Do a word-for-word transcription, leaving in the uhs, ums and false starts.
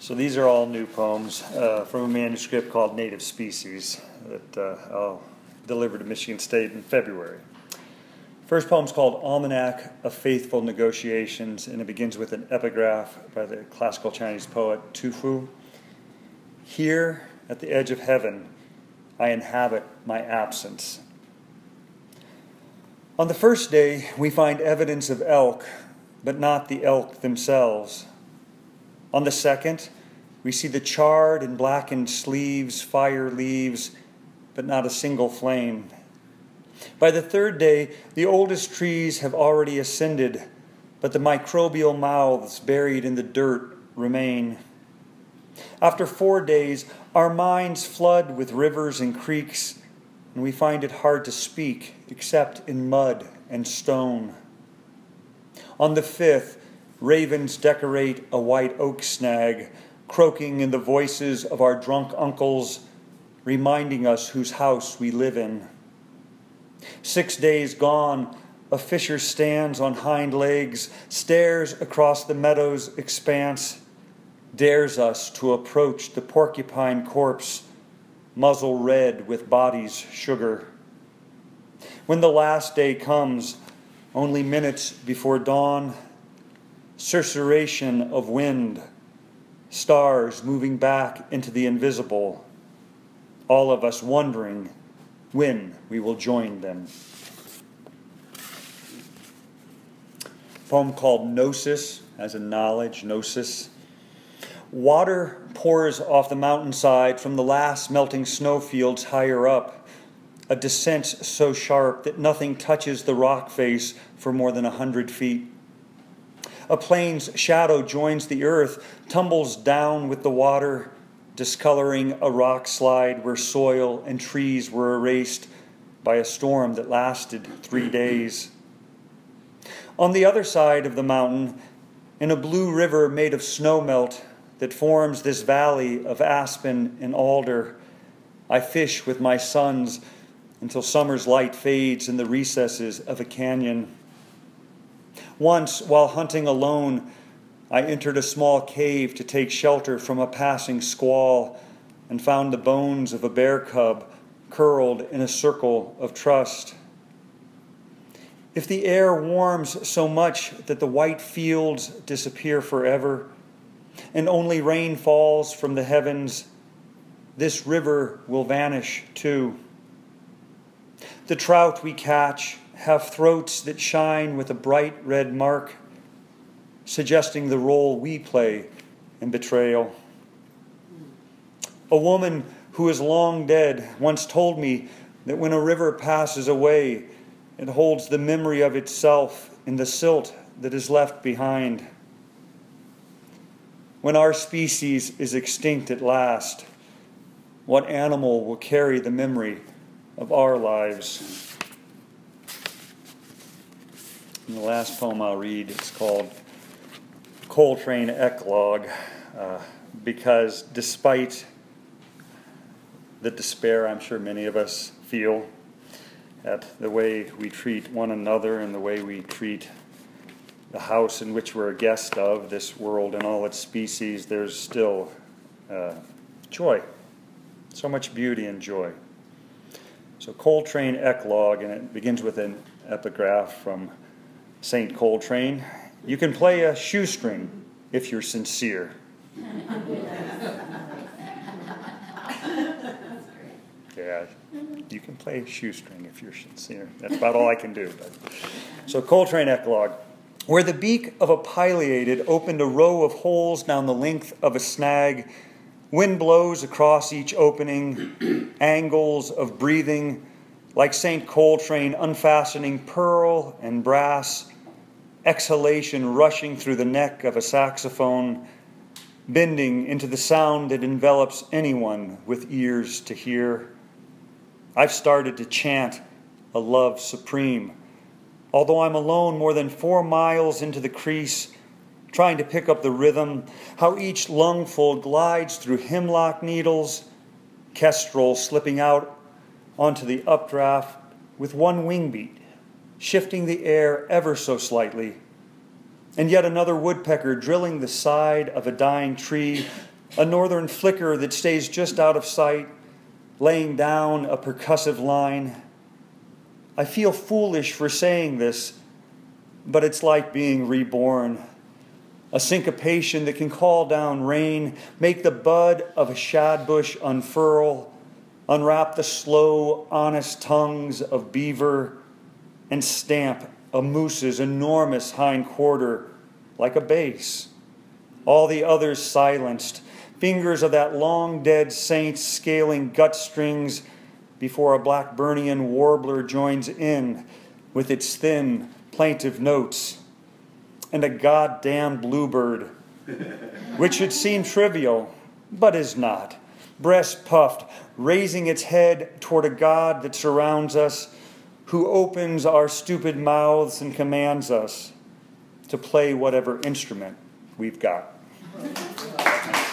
So these are all new poems uh, from a manuscript called Native Species that uh, I'll deliver to Michigan State in February. First poem's called Almanac of Faithful Negotiations, and it begins with an epigraph by the classical Chinese poet Tu Fu. Here, at the edge of heaven, I inhabit my absence. On the first day, we find evidence of elk, but not the elk themselves. On the second, we see the charred and blackened sleeves, fire leaves, but not a single flame. By the third day, the oldest trees have already ascended, but the microbial mouths buried in the dirt remain. After four days, our minds flood with rivers and creeks, and we find it hard to speak except in mud and stone. On the fifth, ravens decorate a white oak snag, croaking in the voices of our drunk uncles, reminding us whose house we live in. Six days gone, a fisher stands on hind legs, stares across the meadow's expanse, dares us to approach the porcupine corpse, muzzle red with body's sugar. When the last day comes, only minutes before dawn, susurration of wind, stars moving back into the invisible, all of us wondering when we will join them. Poem called Gnosis, as in knowledge, gnosis. Water pours off the mountainside from the last melting snowfields higher up, a descent so sharp that nothing touches the rock face for more than a hundred feet. A plain's shadow joins the earth, tumbles down with the water, discoloring a rock slide where soil and trees were erased by a storm that lasted three days. On the other side of the mountain, in a blue river made of snowmelt that forms this valley of aspen and alder, I fish with my sons until summer's light fades in the recesses of a canyon. Once, while hunting alone, I entered a small cave to take shelter from a passing squall and found the bones of a bear cub curled in a circle of trust. If the air warms so much that the white fields disappear forever and only rain falls from the heavens, this river will vanish too. The trout we catch have throats that shine with a bright red mark, suggesting the role we play in betrayal. A woman who is long dead once told me that when a river passes away, it holds the memory of itself in the silt that is left behind. When our species is extinct at last, what animal will carry the memory of our lives? And the last poem I'll read is called Coltrane Eclogue, uh, because despite the despair I'm sure many of us feel at the way we treat one another and the way we treat the house in which we're a guest of, this world and all its species, there's still uh, joy, so much beauty and joy. So Coltrane Eclogue, and it begins with an epigraph from Saint Coltrane. You can play a shoestring if you're sincere. Yeah, you can play a shoestring if you're sincere. That's about all I can do. But. So Coltrane Eclogue. Where the beak of a pileated opened a row of holes down the length of a snag, wind blows across each opening, angles of breathing, like Saint Coltrane unfastening pearl and brass, exhalation rushing through the neck of a saxophone, bending into the sound that envelops anyone with ears to hear. I've started to chant a love supreme, although I'm alone more than four miles into the crease, trying to pick up the rhythm, how each lungful glides through hemlock needles, kestrel slipping out onto the updraft with one wing beat, shifting the air ever so slightly, and yet another woodpecker drilling the side of a dying tree, a northern flicker that stays just out of sight, laying down a percussive line. I feel foolish for saying this, but it's like being reborn. A syncopation that can call down rain, make the bud of a shad bush unfurl, unwrap the slow, honest tongues of beaver, and stamp a moose's enormous hind quarter like a bass. All the others silenced, fingers of that long-dead saint scaling gut strings before a Blackburnian warbler joins in with its thin, plaintive notes, and a goddamn bluebird, which should seem trivial, but is not, breast puffed, raising its head toward a God that surrounds us, who opens our stupid mouths and commands us to play whatever instrument we've got.